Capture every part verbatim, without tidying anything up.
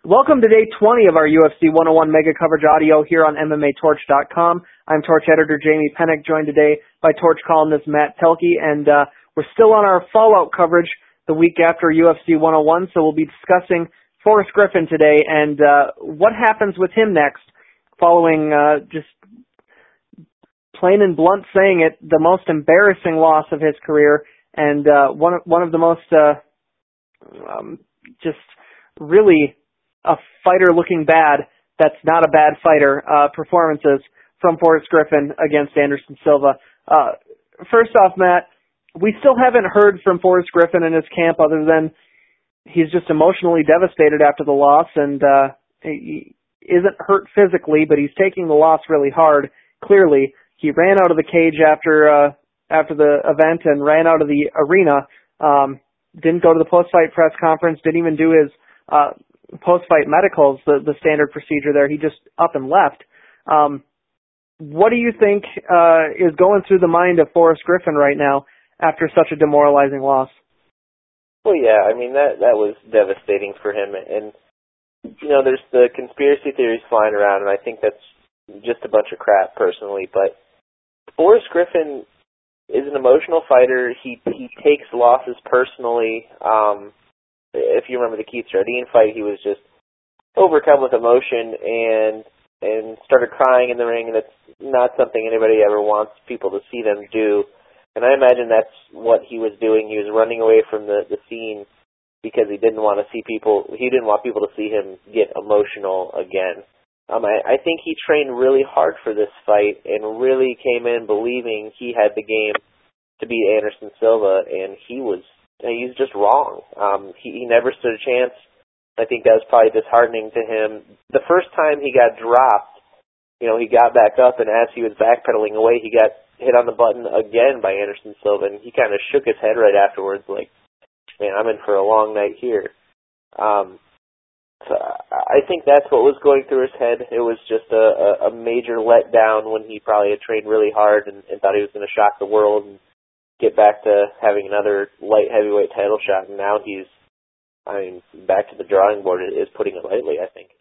Welcome to day twenty of our U F C one oh one Mega Coverage Audio here on M M A Torch dot com. I'm Torch editor Jamie Pennick, joined today by Torch columnist Matt Telke, and uh, we're still on our Fallout coverage the week after U F C one oh one, so we'll be discussing Forrest Griffin today and uh, what happens with him next following uh, just plain and blunt saying it, the most embarrassing loss of his career and uh, one, of, one of the most uh, um, just really a fighter looking bad, that's not a bad fighter, uh, performances from Forrest Griffin against Anderson Silva. Uh, first off, Matt, we still haven't heard from Forrest Griffin in his camp other than he's just emotionally devastated after the loss and uh, he isn't hurt physically, but he's taking the loss really hard, clearly. He ran out of the cage after uh, after the event and ran out of the arena, um, didn't go to the post-fight press conference, didn't even do his uh, post-fight medicals, the, the standard procedure there. He just up and left. Um, what do you think uh, is going through the mind of Forrest Griffin right now after such a demoralizing loss? Well, yeah, I mean, that that was devastating for him. And, you know, there's the conspiracy theories flying around, and I think that's just a bunch of crap, personally. But Forrest Griffin is an emotional fighter. He he takes losses personally. Um If you remember the Keith Jardine fight, he was just overcome with emotion and and started crying in the ring, and that's not something anybody ever wants people to see them do. And I imagine that's what he was doing. He was running away from the, the scene because he didn't want to see people, he didn't want people to see him get emotional again. Um, I, I think he trained really hard for this fight and really came in believing he had the game to beat Anderson Silva, and he was He's just wrong. Um, he, he never stood a chance. I think that was probably disheartening to him. The first time he got dropped, you know, he got back up, and as he was backpedaling away, he got hit on the button again by Anderson Silva, and he kind of shook his head right afterwards, like, man, I'm in for a long night here. Um, so I think that's what was going through his head. It was just a, a, a major letdown when he probably had trained really hard and, and thought he was going to shock the world and get back to having another light heavyweight title shot, and now he's, I mean, back to the drawing board is putting it lightly, I think.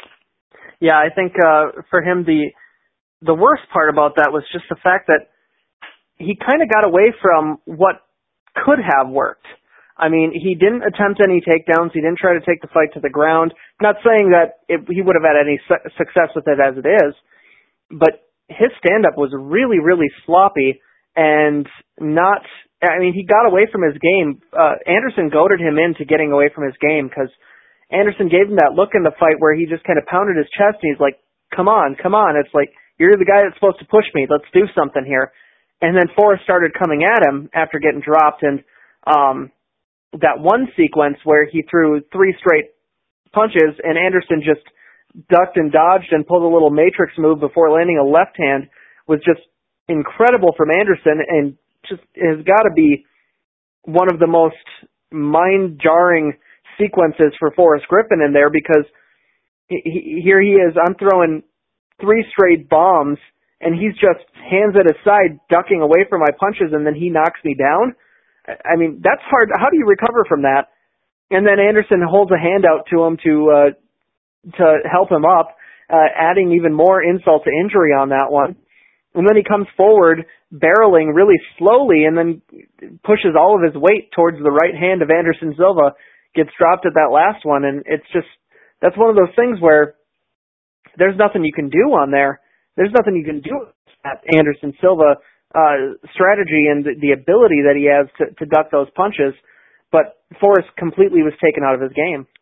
Yeah, I think uh, for him the the worst part about that was just the fact that he kind of got away from what could have worked. I mean, he didn't attempt any takedowns. He didn't try to take the fight to the ground. Not saying that it, he would have had any su- success with it as it is, but his stand-up was really, really sloppy. And not, I mean, he got away from his game. Uh, Anderson goaded him into getting away from his game because Anderson gave him that look in the fight where he just kind of pounded his chest and he's like, come on, come on. It's like, you're the guy that's supposed to push me. Let's do something here. And then Forrest started coming at him after getting dropped. And um, that one sequence where he threw three straight punches and Anderson just ducked and dodged and pulled a little matrix move before landing a left hand was just incredible from Anderson, and just has got to be one of the most mind-jarring sequences for Forrest Griffin in there because he, he, here he is, I'm throwing three straight bombs, and he's just hands at his side, ducking away from my punches, and then he knocks me down. I mean, that's hard. How do you recover from that? And then Anderson holds a hand out to him to uh, to help him up, uh, adding even more insult to injury on that one. And then he comes forward, barreling really slowly, and then pushes all of his weight towards the right hand of Anderson Silva, gets dropped at that last one, and it's just, that's one of those things where there's nothing you can do on there. There's nothing you can do with that Anderson Silva uh, strategy and the, the ability that he has to, to duck those punches, but Forrest completely was taken out of his game.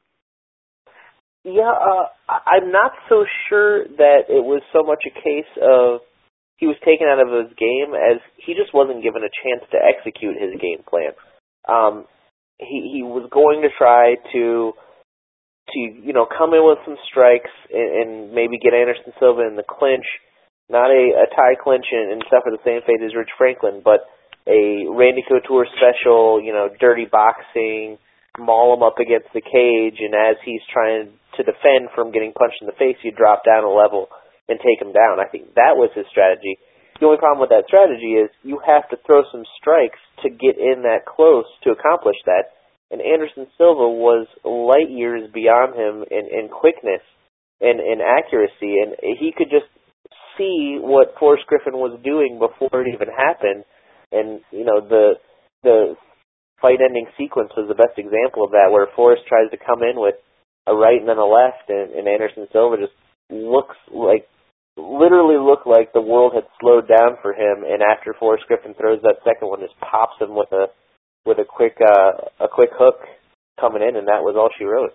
Yeah, uh, I'm not so sure that it was so much a case of he was taken out of his game as he just wasn't given a chance to execute his game plan. Um, he he was going to try to to you know come in with some strikes and, and maybe get Anderson Silva in the clinch, not a, a tie clinch and, and suffer the same fate as Rich Franklin, but a Randy Couture special, you know, dirty boxing, maul him up against the cage, and as he's trying to defend from getting punched in the face, you drop down a level and take him down. I think that was his strategy. The only problem with that strategy is you have to throw some strikes to get in that close to accomplish that. and Anderson Silva was light years beyond him in, in quickness and, and accuracy, and he could just see what Forrest Griffin was doing before it even happened. And, you know, the the fight-ending sequence was the best example of that, where Forrest tries to come in with a right and then a left, and, and Anderson Silva just looks like, literally looked like the world had slowed down for him, and after Forrest Griffin throws that second one, just pops him with a with a quick uh, a quick hook coming in, and that was all she wrote.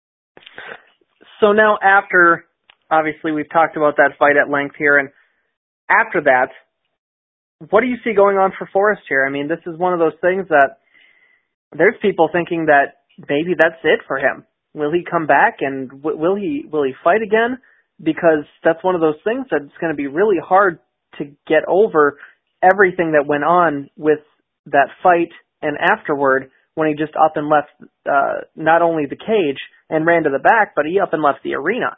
So now after, obviously we've talked about that fight at length here, and after that, what do you see going on for Forrest here? I mean, this is one of those things that there's people thinking that maybe that's it for him. Will he come back, and w- will he will he fight again? Because that's one of those things that's going to be really hard to get over everything that went on with that fight and afterward, when he just up and left uh, not only the cage and ran to the back, but he up and left the arena.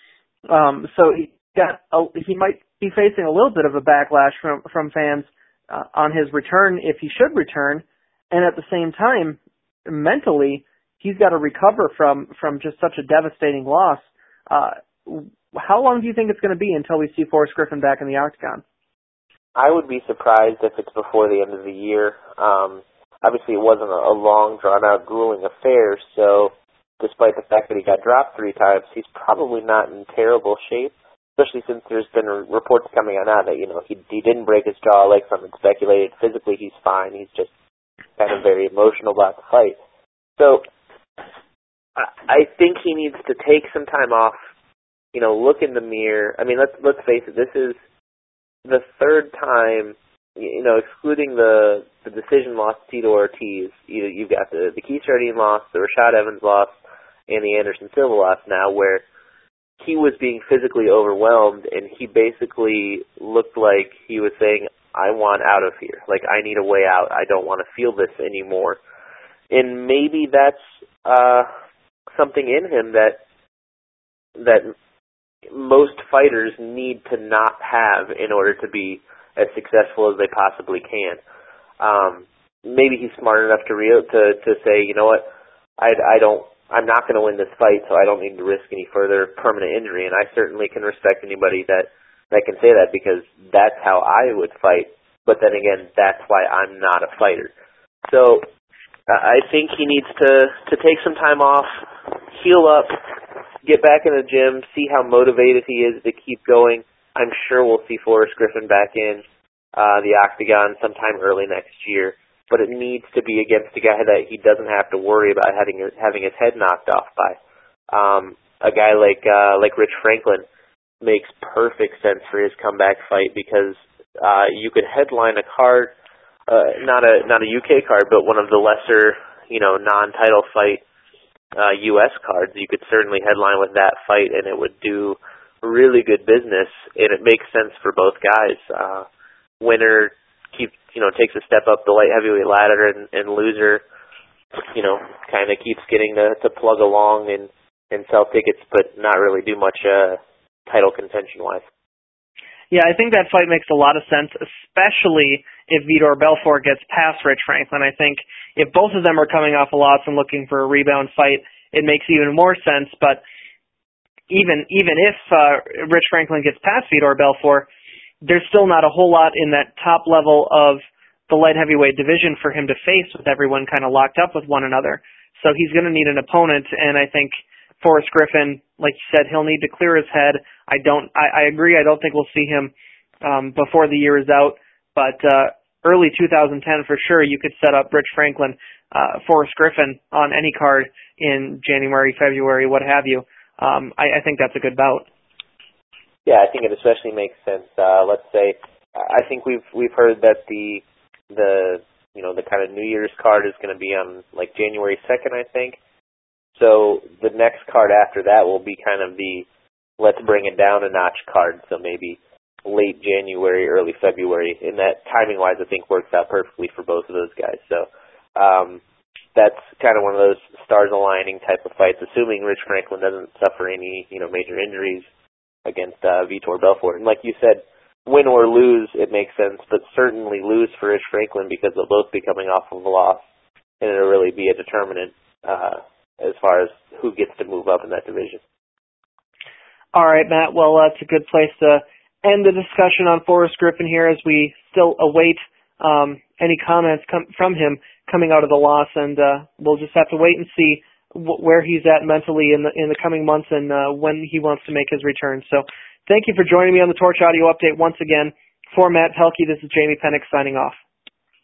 Um, so he got a, he might be facing a little bit of a backlash from from fans uh, on his return, if he should return, and at the same time, mentally, he's got to recover from from just such a devastating loss. Uh, how long do you think it's going to be until we see Forrest Griffin back in the octagon? I would be surprised if it's before the end of the year. Um, obviously, it wasn't a, a long, drawn-out, grueling affair, so despite the fact that he got dropped three times, he's probably not in terrible shape, especially since there's been reports coming out now that, you know, he, he didn't break his jaw like something speculated. Physically, he's fine. He's just kind of very emotional about the fight. So I, I think he needs to take some time off, you know, look in the mirror. I mean, let's let's face it, this is the third time, you know, excluding the the decision loss to Tito Ortiz, you, you've got the, the Keith Jardine loss, the Rashad Evans loss, and the Anderson Silva loss now, where he was being physically overwhelmed, and he basically looked like he was saying, I want out of here. Like, I need a way out. I don't want to feel this anymore. And maybe that's uh, something in him that that most fighters need to not have in order to be as successful as they possibly can. Um, maybe he's smart enough to real to to say, you know what, I, I don't, I'm not going to win this fight, so I don't need to risk any further permanent injury. And I certainly can respect anybody that that can say that, because that's how I would fight. But then again, that's why I'm not a fighter. So I think he needs to to take some time off, heal up, get back in the gym, see how motivated he is to keep going. I'm sure we'll see Forrest Griffin back in uh, the octagon sometime early next year, but it needs to be against a guy that he doesn't have to worry about having having his head knocked off by. Um, a guy like uh, like Rich Franklin makes perfect sense for his comeback fight, because uh, you could headline a card, uh, not a not a U K card, but one of the lesser, you know, non-title fight uh, U S cards. You could certainly headline with that fight, and it would do really good business, and it makes sense for both guys. Uh, winner keep you know takes a step up the light heavyweight ladder, and, and loser, you know, kind of keeps getting to, to plug along and, and sell tickets, but not really do much uh, title contention wise. Yeah, I think that fight makes a lot of sense, especially if Vitor Belfort gets past Rich Franklin. I think if both of them are coming off a loss and looking for a rebound fight, it makes even more sense. But even even if uh, Rich Franklin gets past Vitor Belfort, there's still not a whole lot in that top level of the light heavyweight division for him to face, with everyone kind of locked up with one another. So he's going to need an opponent, and I think Forrest Griffin, like you said, he'll need to clear his head. I don't. I, I agree. I don't think we'll see him um, before the year is out, but uh, early two thousand ten for sure. You could set up Rich Franklin, uh, Forrest Griffin on any card in January, February, what have you. Um, I, I think that's a good bout. Yeah, I think it especially makes sense. Uh, let's say, I think we've we've heard that the the you know the kind of New Year's card is going to be on like January second, I think. So the next card after that will be kind of the let's bring it down a notch card. So maybe late January, early February, and that timing wise, I think works out perfectly for both of those guys. So um, that's kind of one of those stars aligning type of fights, assuming Rich Franklin doesn't suffer any, you know, major injuries against uh, Vitor Belfort. And like you said, win or lose, it makes sense, but certainly lose for Rich Franklin, because they'll both be coming off of a loss. and it'll really be a determinant uh, as far as who gets to move up in that division. All right, Matt. Well, uh, it's a good place to end the discussion on Forrest Griffin here as we still await um, any comments com- from him coming out of the loss, and uh, we'll just have to wait and see w- where he's at mentally in the in the coming months and uh, when he wants to make his return. So thank you for joining me on the Torch Audio Update once again. For Matt Pelkey, this is Jamie Pennick signing off.